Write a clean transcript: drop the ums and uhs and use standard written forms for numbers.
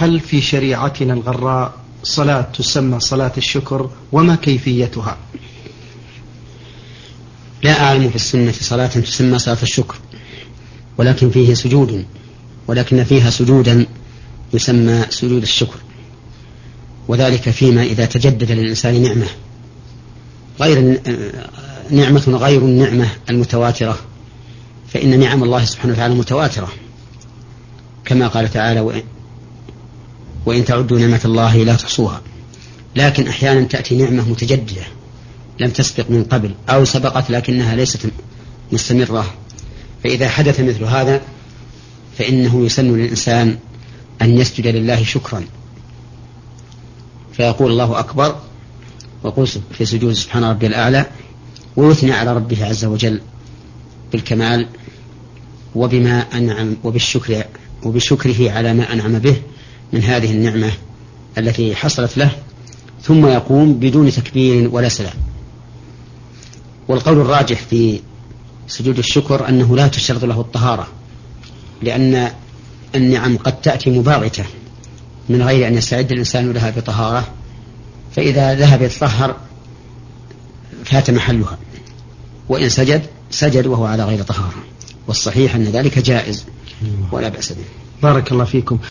هل في شريعتنا الغراء صلاة تسمى صلاة الشكر، وما كيفيتها؟ لا أعلم في السنة صلاة تسمى صلاة الشكر، ولكن فيه سجود، ولكن فيها سجودا يسمى سجود الشكر، وذلك فيما إذا تجدد للإنسان نعمة غير النعمة المتواترة، فإن نعم الله سبحانه وتعالى متواترة، كما قال تعالى: وإن تعدوا نعمة الله لا تحصوها. لكن أحيانا تأتي نعمة متجددة لم تسبق من قبل، أو سبقت لكنها ليست مستمرة، فإذا حدث مثل هذا فإنه يسن للإنسان أن يسجد لله شكرا، فيقول الله أكبر ويقول في سجود سبحان ربي الأعلى، ويثني على ربه عز وجل بالكمال وبما أنعم وبشكره على ما أنعم به من هذه النعمة التي حصلت له، ثم يقوم بدون تكبير ولا سلام. والقول الراجح في سجود الشكر أنه لا تشترط له الطهارة، لأن النعم قد تأتي مباغتة من غير أن يستعد الإنسان لها بطهارة، فإذا ذهب يتطهر فات محلها، وإن سجد وهو على غير طهارة، والصحيح أن ذلك جائز ولا بأس به. بارك الله فيكم.